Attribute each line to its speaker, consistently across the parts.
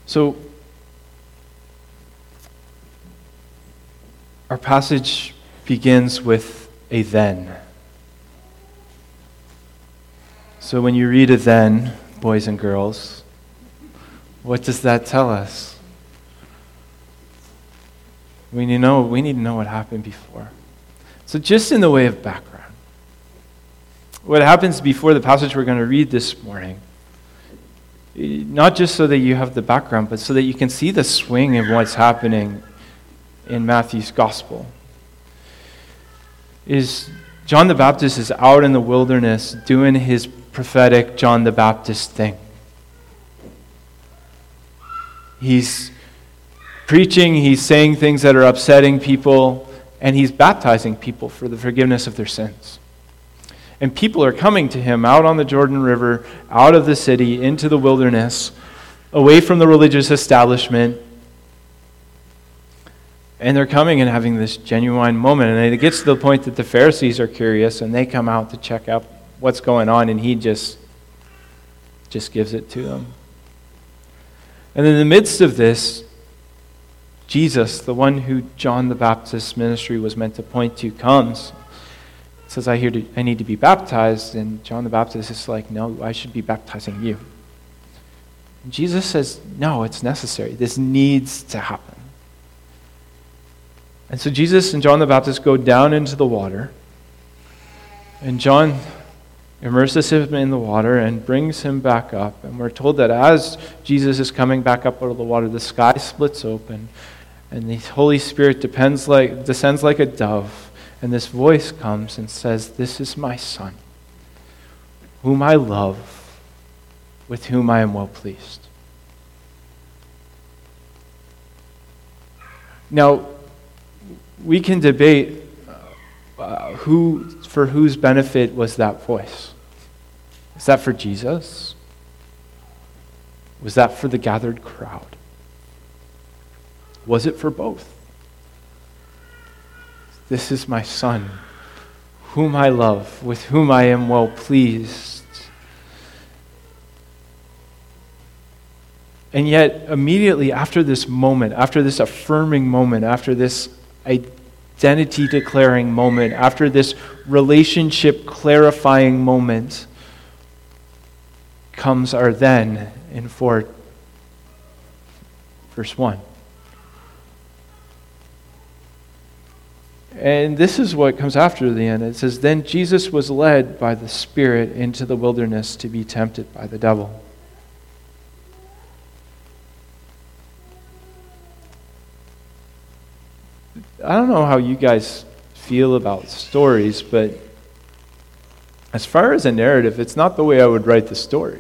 Speaker 1: So, our passage begins with a then. So when you read a then, boys and girls, what does that tell us? We need to know what happened before. So just in the way of background, what happens before the passage we're going to read this morning, not just so that you have the background, but so that you can see the swing of what's happening in Matthew's gospel, is John the Baptist is out in the wilderness doing his prophetic John the Baptist thing. He's preaching, he's saying things that are upsetting people, and he's baptizing people for the forgiveness of their sins. And people are coming to him out on the Jordan River, out of the city, into the wilderness, away from the religious establishment. And they're coming and having this genuine moment. And it gets to the point that the Pharisees are curious, and they come out to check out what's going on, and he just gives it to them. And in the midst of this, Jesus, the one who John the Baptist's ministry was meant to point to, comes. Says, I need to be baptized. And John the Baptist is like, no, I should be baptizing you. And Jesus says, no, it's necessary. This needs to happen. And so Jesus and John the Baptist go down into the water. And John immerses him in the water and brings him back up. And we're told that as Jesus is coming back up out of the water, the sky splits open. And the Holy Spirit descends like a dove. And this voice comes and says, this is my Son, whom I love, with whom I am well pleased. Now, we can debate for whose benefit was that voice. Was that for Jesus? Was that for the gathered crowd? Was it for both? This is my Son, whom I love, with whom I am well pleased. And yet, immediately after this moment, after this affirming moment, after this identity-declaring moment, after this relationship-clarifying moment, comes our then in verse 1. And this is what comes after the end. It says, then Jesus was led by the Spirit into the wilderness to be tempted by the devil. I don't know how you guys feel about stories, but as far as a narrative, it's not the way I would write the story.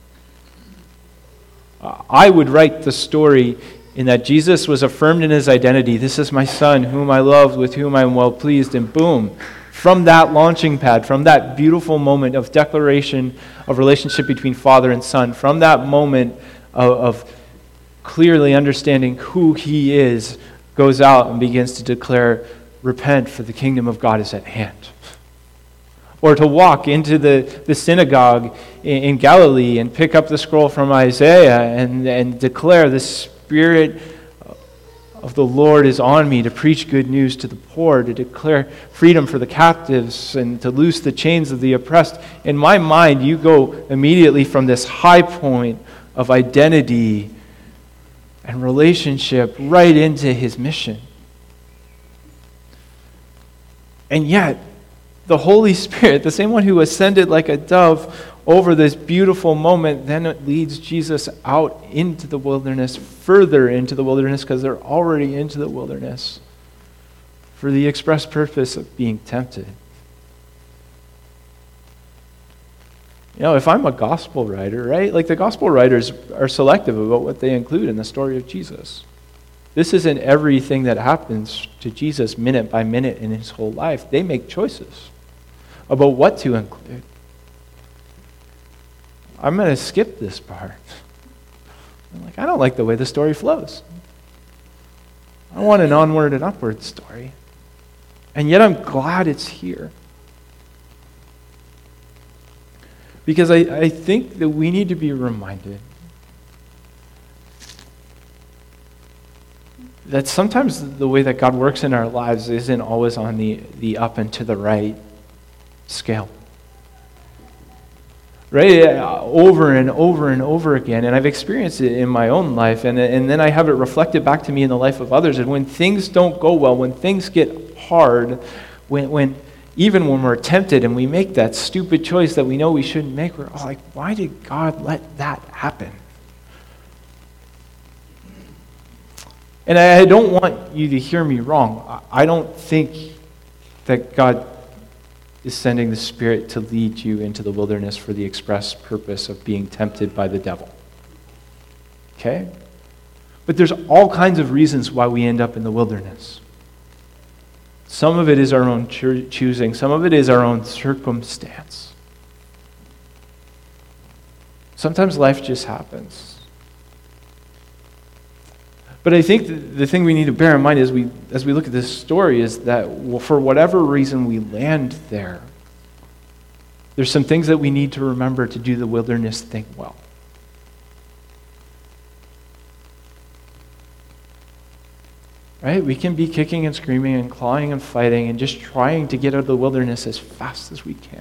Speaker 1: I would write the story in that Jesus was affirmed in his identity. This is my Son, whom I love, with whom I am well pleased. And boom, from that launching pad, from that beautiful moment of declaration of relationship between Father and Son, from that moment of clearly understanding who he is, goes out and begins to declare, repent, for the kingdom of God is at hand. Or to walk into the synagogue in Galilee and pick up the scroll from Isaiah and declare, the Spirit of the Lord is on me to preach good news to the poor, to declare freedom for the captives, and to loose the chains of the oppressed. In my mind, you go immediately from this high point of identity and relationship right into his mission. And yet, the Holy Spirit, the same one who ascended like a dove over this beautiful moment, then it leads Jesus out into the wilderness, further into the wilderness, because they're already into the wilderness, for the express purpose of being tempted. You know, if I'm a gospel writer, right? Like the gospel writers are selective about what they include in the story of Jesus. This isn't everything that happens to Jesus minute by minute in his whole life. They make choices about what to include. I'm going to skip this part. I don't like the way the story flows. I want an onward and upward story. And yet I'm glad it's here. Because I think that we need to be reminded that sometimes the way that God works in our lives isn't always on the up and to the right scale. Right? Over and over and over again. And I've experienced it in my own life, and then I have it reflected back to me in the life of others. And when things don't go well, when things get hard, even when we're tempted and we make that stupid choice that we know we shouldn't make, we're all like, why did God let that happen? And I don't want you to hear me wrong. I don't think that God is sending the Spirit to lead you into the wilderness for the express purpose of being tempted by the devil. Okay? But there's all kinds of reasons why we end up in the wilderness. Some of it is our own choosing. Some of it is our own circumstance. Sometimes life just happens. But I think the thing we need to bear in mind as we look at this story is that for whatever reason we land there, there's some things that we need to remember to do the wilderness thing well. Right? We can be kicking and screaming and clawing and fighting and just trying to get out of the wilderness as fast as we can.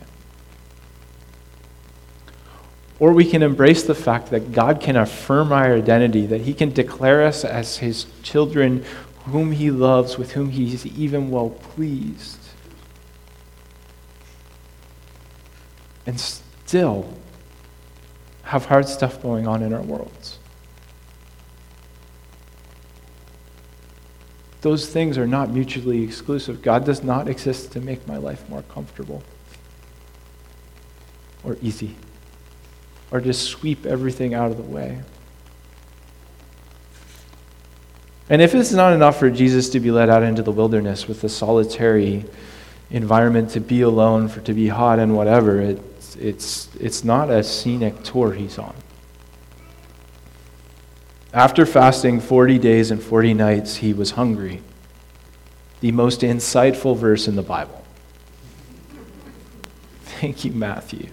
Speaker 1: Or we can embrace the fact that God can affirm our identity, that He can declare us as His children, whom He loves, with whom He is even well pleased. And still have hard stuff going on in our worlds. Those things are not mutually exclusive. God does not exist to make my life more comfortable or easy, or just sweep everything out of the way. And if it's not enough for Jesus to be led out into the wilderness with a solitary environment, to be alone, to be hot and whatever, it's not a scenic tour He's on. After fasting 40 days and 40 nights, He was hungry. The most insightful verse in the Bible. Thank you, Matthew.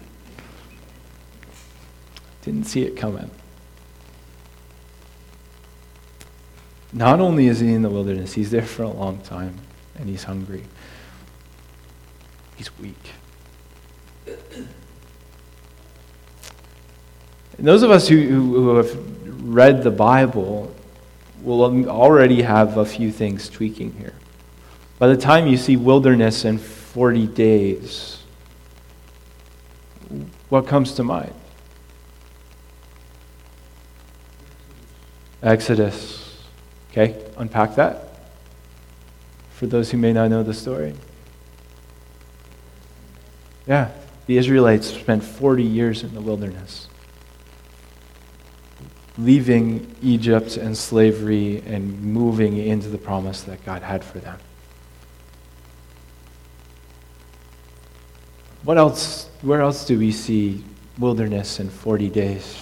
Speaker 1: Didn't see it coming. Not only is He in the wilderness, He's there for a long time, and He's hungry. He's weak. And those of us who have read the Bible will already have a few things tweaking here. By the time you see wilderness and 40 days, what comes to mind? Exodus. Okay, unpack that for those who may not know the story. Yeah, the Israelites spent 40 years in the wilderness, leaving Egypt and slavery and moving into the promise that God had for them. What else? Where else do we see wilderness and 40 days?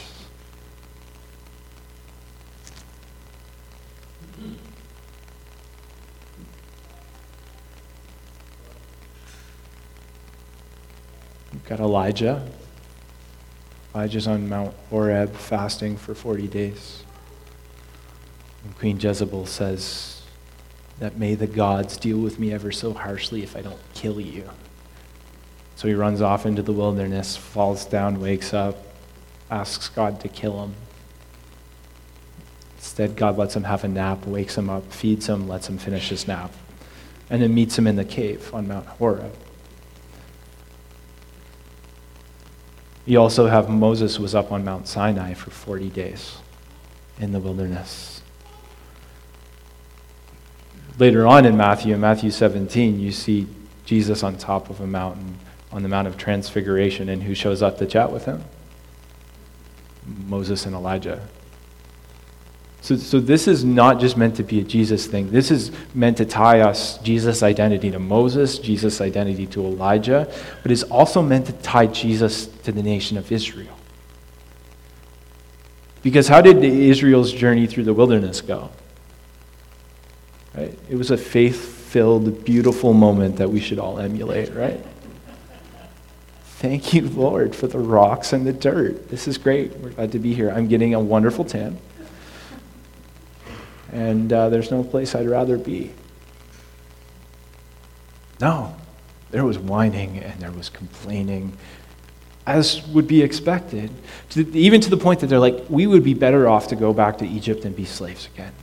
Speaker 1: We've got Elijah. Elijah's on Mount Horeb fasting for 40 days. And Queen Jezebel says that may the gods deal with me ever so harshly if I don't kill you. So he runs off into the wilderness, falls down, wakes up, asks God to kill him. Instead, God lets him have a nap, wakes him up, feeds him, lets him finish his nap, and then meets him in the cave on Mount Horeb. You also have Moses was up on Mount Sinai for 40 days in the wilderness. Later on in Matthew 17, you see Jesus on top of a mountain, on the Mount of Transfiguration, and who shows up to chat with him? Moses and Elijah. So this is not just meant to be a Jesus thing. This is meant to tie us, Jesus' identity to Moses, Jesus' identity to Elijah, but it's also meant to tie Jesus to the nation of Israel. Because how did Israel's journey through the wilderness go? Right? It was a faith-filled, beautiful moment that we should all emulate, right? Thank you, Lord, for the rocks and the dirt. This is great. We're glad to be here. I'm getting a wonderful tan. and there's no place I'd rather be. No, there was whining and there was complaining, as would be expected, even to the point that they're like, we would be better off to go back to Egypt and be slaves again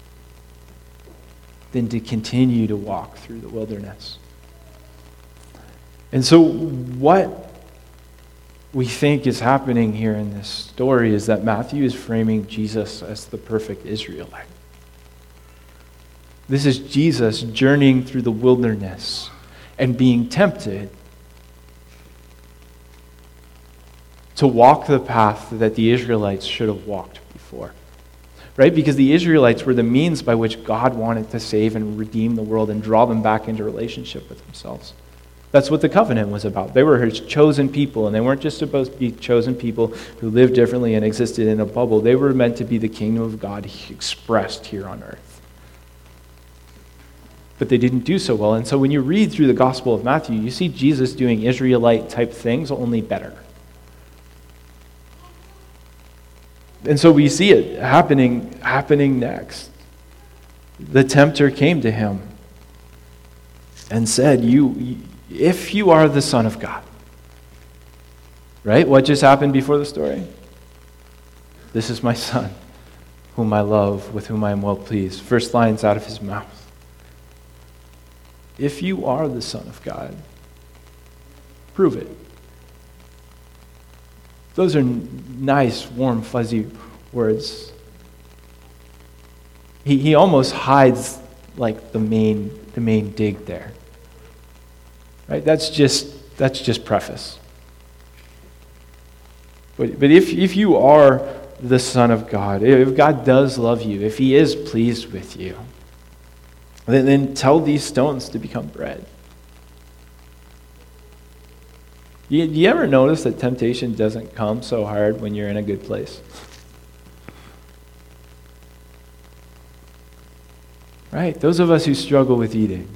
Speaker 1: than to continue to walk through the wilderness. And so what we think is happening here in this story is that Matthew is framing Jesus as the perfect Israelite. This is Jesus journeying through the wilderness and being tempted to walk the path that the Israelites should have walked before. Right? Because the Israelites were the means by which God wanted to save and redeem the world and draw them back into relationship with themselves. That's what the covenant was about. They were his chosen people, and they weren't just supposed to be chosen people who lived differently and existed in a bubble. They were meant to be the kingdom of God expressed here on earth. But they didn't do so well. And so when you read through the Gospel of Matthew, you see Jesus doing Israelite-type things, only better. And so we see it happening next. The tempter came to him and said, if you are the Son of God. Right? What just happened before the story? This is my Son, whom I love, with whom I am well pleased. First lines out of his mouth. If you are the Son of God, prove it. Those are nice, warm, fuzzy words. He almost hides like the main dig there. Right? That's just preface. But if you are the Son of God, if God does love you, if he is pleased with you, then tell these stones to become bread. Do you ever notice that temptation doesn't come so hard when you're in a good place? Right? Those of us who struggle with eating.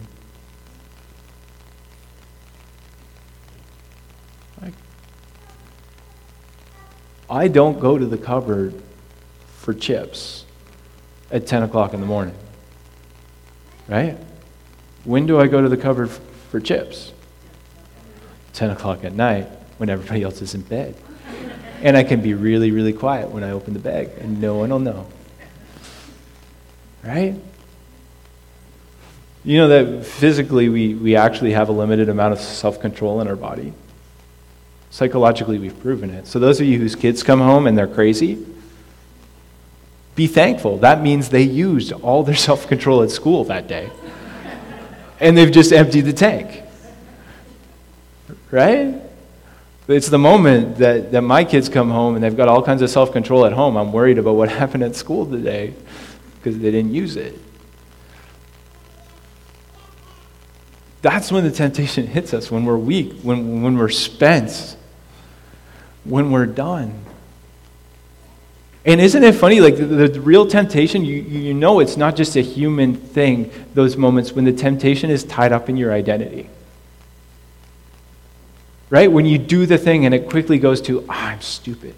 Speaker 1: I don't go to the cupboard for chips at 10 o'clock in the morning. Right? When do I go to the cupboard for chips? 10 o'clock at night when everybody else is in bed. And I can be really, really quiet when I open the bag and no one will know. Right? You know that physically we actually have a limited amount of self-control in our body. Psychologically, we've proven it. So those of you whose kids come home and they're crazy, be thankful. That means they used all their self-control at school that day. And they've just emptied the tank. Right? It's the moment that my kids come home and they've got all kinds of self-control at home. I'm worried about what happened at school today because they didn't use it. That's when the temptation hits us, when we're weak, when we're spent, when we're done. And isn't it funny, like the real temptation, you know it's not just a human thing, those moments when the temptation is tied up in your identity. Right? When you do the thing and it quickly goes to, I'm stupid.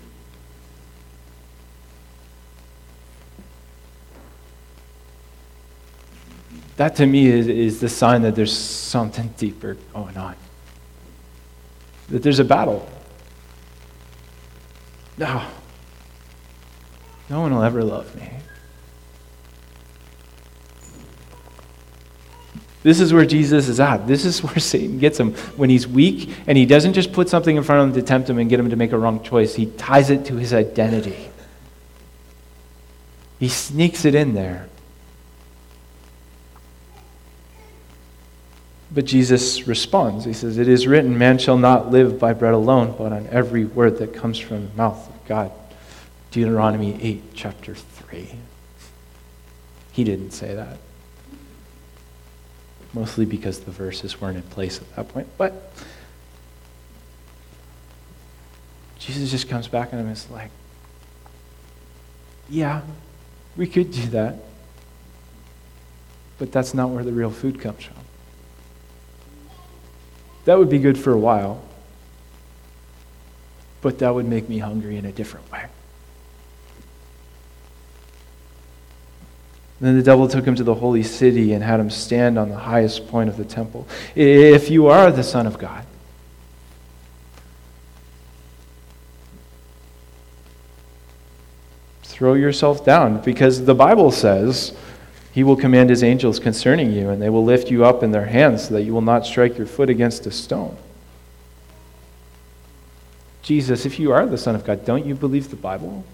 Speaker 1: That to me is the sign that there's something deeper going on. That there's a battle. No one will ever love me. This is where Jesus is at. This is where Satan gets him when he's weak, and he doesn't just put something in front of him to tempt him and get him to make a wrong choice. He ties it to his identity. He sneaks it in there. But Jesus responds. He says, "It is written, man shall not live by bread alone, but on every word that comes from the mouth of God." Deuteronomy 8, chapter 3. He didn't say that. Mostly because the verses weren't in place at that point. But Jesus just comes back and is like, yeah, we could do that. But that's not where the real food comes from. That would be good for a while. But that would make me hungry in a different way. Then the devil took him to the holy city and had him stand on the highest point of the temple. If you are the Son of God, throw yourself down, because the Bible says he will command his angels concerning you, and they will lift you up in their hands so that you will not strike your foot against a stone. Jesus, if you are the Son of God, don't you believe the Bible?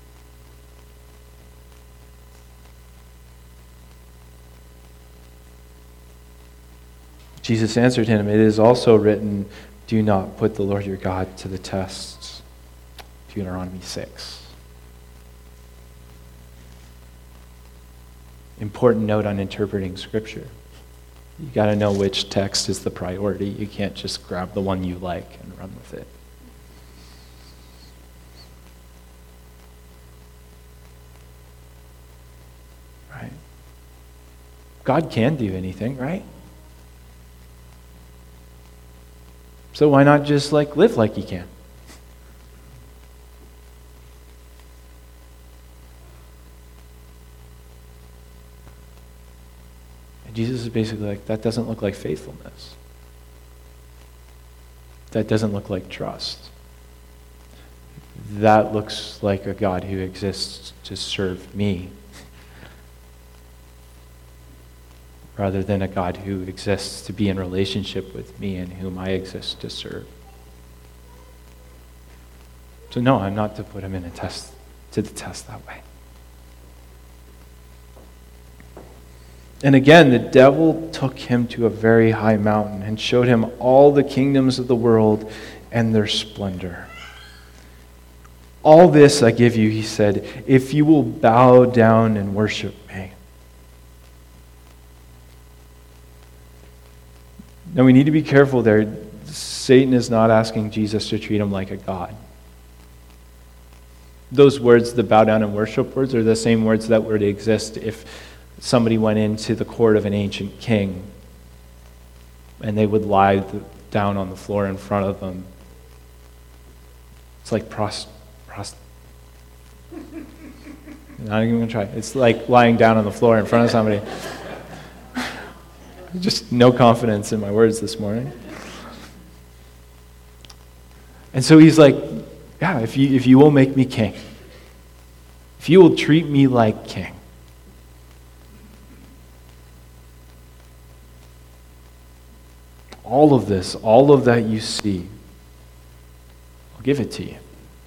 Speaker 1: Jesus answered him, "It is also written, do not put the Lord your God to the test." Deuteronomy 6. Important note on interpreting Scripture. You got to know which text is the priority. You can't just grab the one you like and run with it. Right? God can do anything, right? So why not just live like he can? And Jesus is basically like, that doesn't look like faithfulness. That doesn't look like trust. That looks like a God who exists to serve me, rather than a God who exists to be in relationship with me and whom I exist to serve. So no, I'm not to put him to the test that way. And again, the devil took him to a very high mountain and showed him all the kingdoms of the world and their splendor. All this I give you, he said, if you will bow down and worship me. Now we need to be careful there. Satan is not asking Jesus to treat him like a god. Those words, the bow down and worship words, are the same words that were to exist if somebody went into the court of an ancient king and they would lie down on the floor in front of them. It's like not even going to try. It's like lying down on the floor in front of somebody. Just no confidence in my words this morning. And so he's like, yeah, if you will make me king, if you will treat me like king, all of this, all of that you see, I'll give it to you.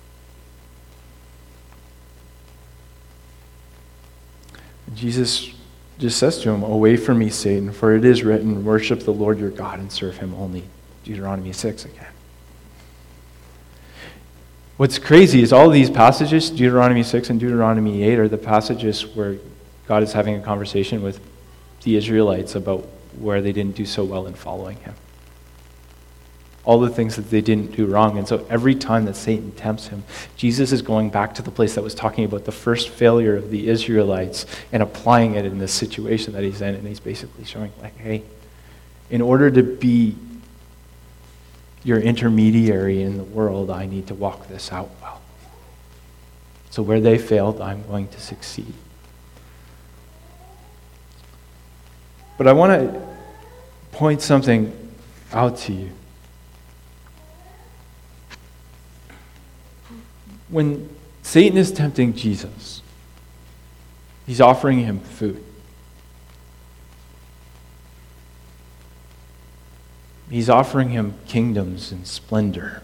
Speaker 1: And Jesus just says to him, away from me, Satan, for it is written, worship the Lord your God and serve him only. Deuteronomy 6 again. What's crazy is all of these passages, Deuteronomy 6 and Deuteronomy 8, are the passages where God is having a conversation with the Israelites about where they didn't do so well in following him. All the things that they didn't do wrong. And so every time that Satan tempts him, Jesus is going back to the place that was talking about the first failure of the Israelites and applying it in this situation that he's in. And he's basically showing, like, hey, in order to be your intermediary in the world, I need to walk this out well. So where they failed, I'm going to succeed. But I want to point something out to you. When Satan is tempting Jesus, he's offering him food. He's offering him kingdoms and splendor.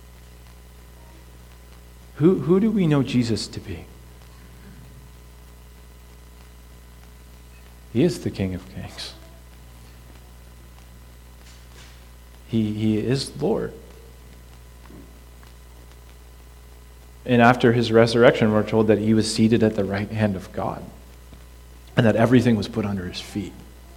Speaker 1: Who do we know Jesus to be? He is the King of Kings. He is Lord. And after his resurrection, we're told that he was seated at the right hand of God and that everything was put under his feet.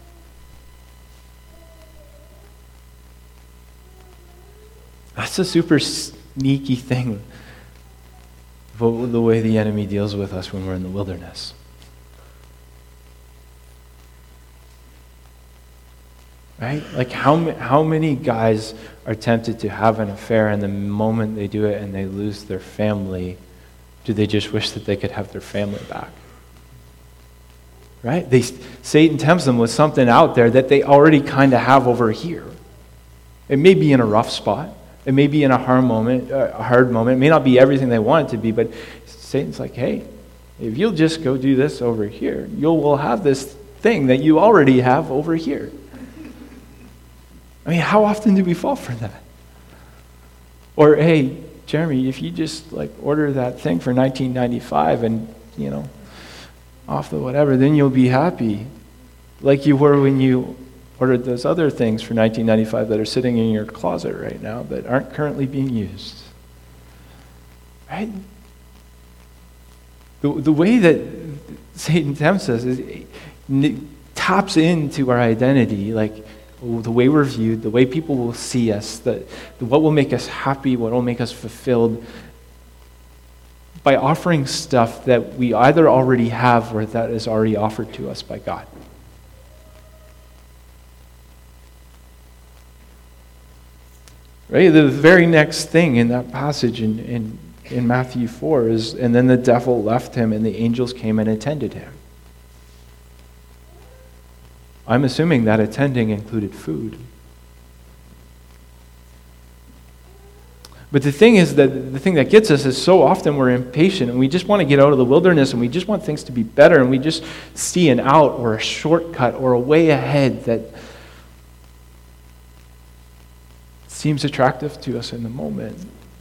Speaker 1: That's a super sneaky thing, the way the enemy deals with us when we're in the wilderness. Right? Like how many guys are tempted to have an affair, and the moment they do it and they lose their family, do they just wish that they could have their family back? right? Satan tempts them with something out there that they already kind of have over here. It may be in a rough spot. It may be in a hard moment. It may not be everything they want it to be, but Satan's like, hey, if you'll just go do this over here, you will have this thing that you already have over here. I mean, how often do we fall for that? Or, hey, Jeremy, if you just order that thing for $19.95 and, off the whatever, then you'll be happy. Like you were when you ordered those other things for $19.95 that are sitting in your closet right now that aren't currently being used. Right? The way that Satan tempts us is taps into our identity, the way we're viewed, the way people will see us, what will make us happy, what will make us fulfilled, by offering stuff that we either already have or that is already offered to us by God. Right? The very next thing in that passage in Matthew 4 is, and then the devil left him and the angels came and attended him. I'm assuming that attending included food. But the thing is that the thing that gets us is so often we're impatient and we just want to get out of the wilderness and we just want things to be better and we just see an out or a shortcut or a way ahead that seems attractive to us in the moment.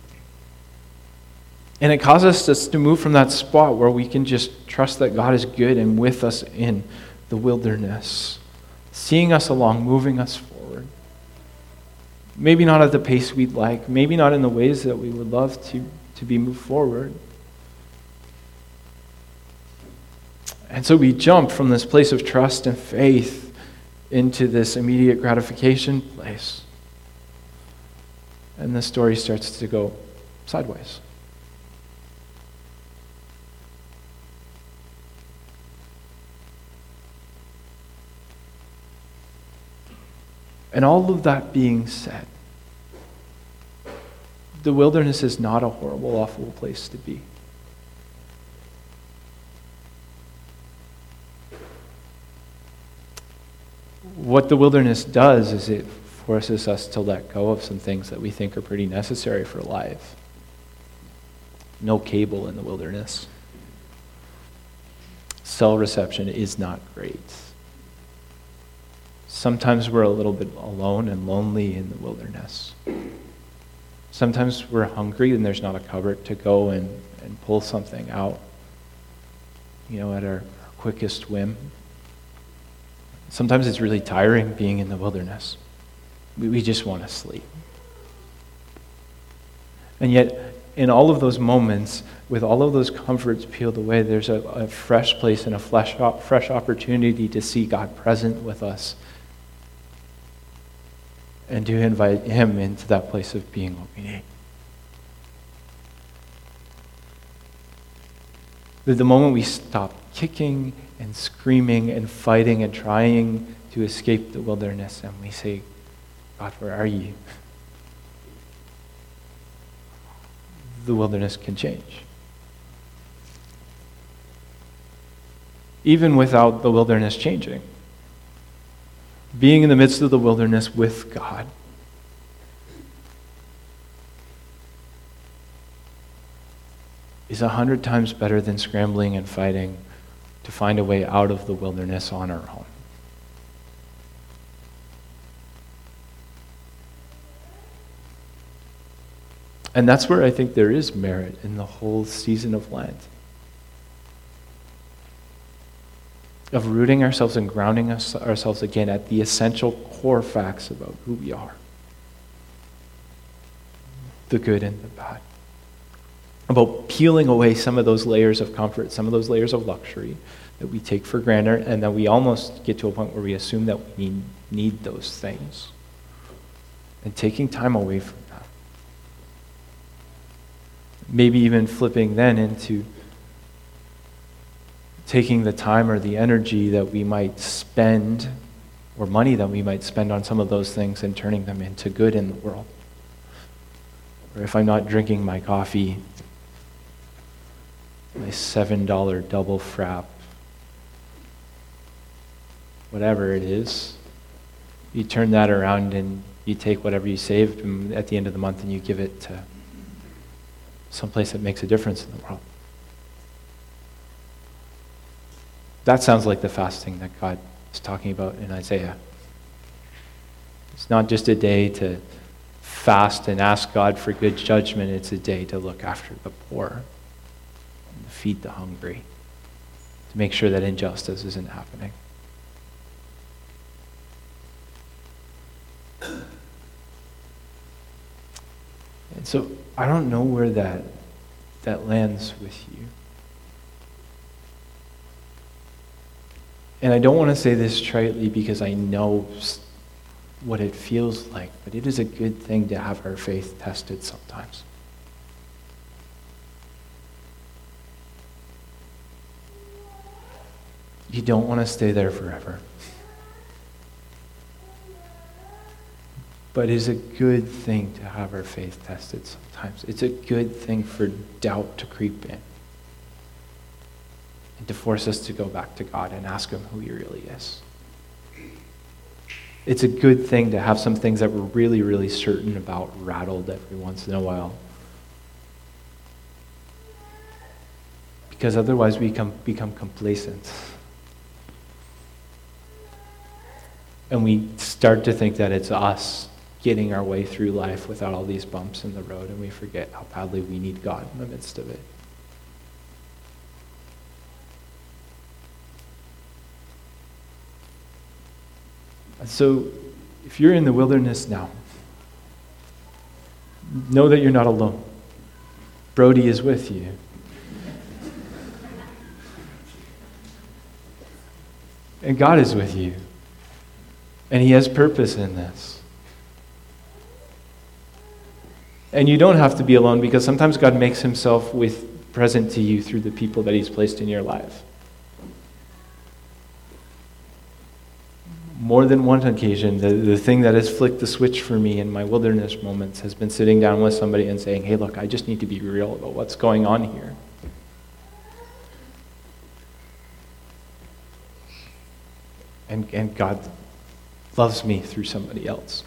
Speaker 1: And it causes us to move from that spot where we can just trust that God is good and with us in the wilderness, seeing us along, moving us forward. Maybe not at the pace we'd like, maybe not in the ways that we would love to be moved forward. And so we jump from this place of trust and faith into this immediate gratification place. And the story starts to go sideways. And all of that being said, the wilderness is not a horrible, awful place to be. What the wilderness does is it forces us to let go of some things that we think are pretty necessary for life. No cable in the wilderness. Cell reception is not great. Sometimes we're a little bit alone and lonely in the wilderness. Sometimes we're hungry and there's not a cupboard to go and pull something out, at our quickest whim. Sometimes it's really tiring being in the wilderness. We just want to sleep. And yet, in all of those moments, with all of those comforts peeled away, there's a fresh place and a fresh opportunity to see God present with us and to invite Him into that place of being what we need. The moment we stop kicking and screaming and fighting and trying to escape the wilderness and we say, God, where are you? The wilderness can change. Even without the wilderness changing. Being in the midst of the wilderness with God is 100 times better than scrambling and fighting to find a way out of the wilderness on our own. And that's where I think there is merit in the whole season of Lent. Of rooting ourselves and grounding ourselves again at the essential core facts about who we are. The good and the bad. About peeling away some of those layers of comfort, some of those layers of luxury that we take for granted and that we almost get to a point where we assume that we need those things. And taking time away from that. Maybe even flipping then into taking the time or the energy that we might spend, or money that we might spend on some of those things and turning them into good in the world. Or if I'm not drinking my coffee, my $7 double frap, whatever it is, you turn that around and you take whatever you saved at the end of the month and you give it to someplace that makes a difference in the world. That sounds like the fasting that God is talking about in Isaiah. It's not just a day to fast and ask God for good judgment. It's a day to look after the poor, and to feed the hungry, to make sure that injustice isn't happening. And so I don't know where that lands with you. And I don't want to say this tritely because I know what it feels like, but it is a good thing to have our faith tested sometimes. You don't want to stay there forever. But it is a good thing to have our faith tested sometimes. It's a good thing for doubt to creep in and to force us to go back to God and ask him who he really is. It's a good thing to have some things that we're really, really certain about rattled every once in a while. Because otherwise we become complacent. And we start to think that it's us getting our way through life without all these bumps in the road, and we forget how badly we need God in the midst of it. And so, if you're in the wilderness now, know that you're not alone. Brody is with you. And God is with you. And he has purpose in this. And you don't have to be alone, because sometimes God makes himself present to you through the people that he's placed in your life. More than one occasion, the thing that has flicked the switch for me in my wilderness moments has been sitting down with somebody and saying, hey, look, I just need to be real about what's going on here. And God loves me through somebody else.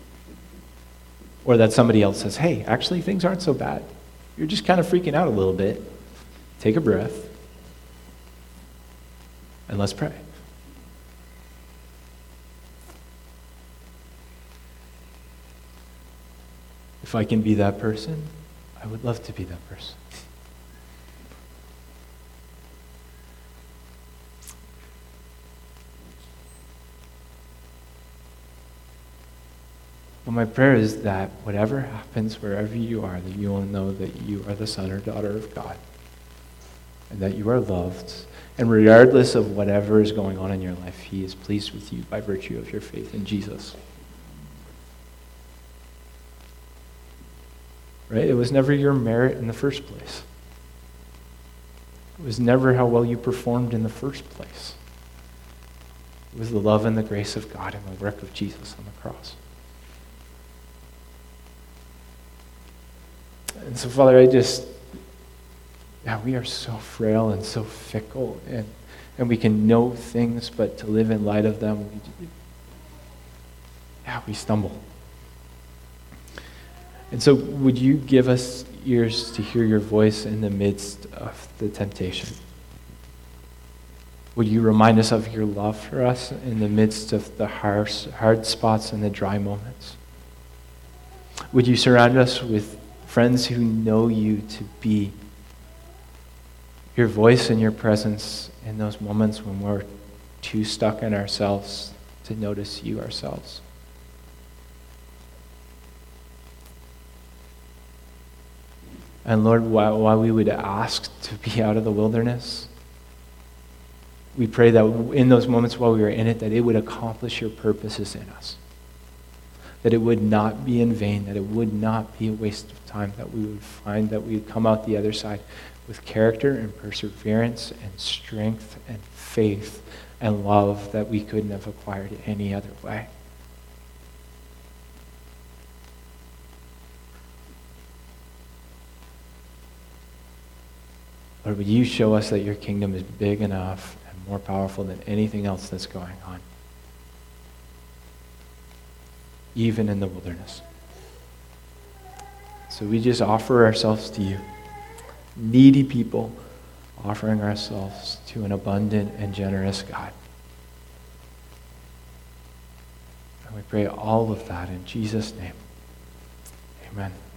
Speaker 1: Or that somebody else says, hey, actually things aren't so bad. You're just kind of freaking out a little bit. Take a breath. And let's pray. If I can be that person, I would love to be that person. But my prayer is that whatever happens, wherever you are, that you will know that you are the son or daughter of God, and that you are loved. And regardless of whatever is going on in your life, he is pleased with you by virtue of your faith in Jesus. Right? It was never your merit in the first place. It was never how well you performed in the first place. It was the love and the grace of God and the work of Jesus on the cross. And so, Father, we are so frail and so fickle, and we can know things, but to live in light of them, we stumble. And so would you give us ears to hear your voice in the midst of the temptation? Would you remind us of your love for us in the midst of the hard spots and the dry moments? Would you surround us with friends who know you to be your voice and your presence in those moments when we're too stuck in ourselves to notice you ourselves? And Lord, while we would ask to be out of the wilderness, we pray that in those moments while we are in it, that it would accomplish your purposes in us. That it would not be in vain, that it would not be a waste of time, that we would find that we would come out the other side with character and perseverance and strength and faith and love that we couldn't have acquired any other way. Lord, would you show us that your kingdom is big enough and more powerful than anything else that's going on, even in the wilderness. So we just offer ourselves to you, needy people offering ourselves to an abundant and generous God. And we pray all of that in Jesus' name. Amen.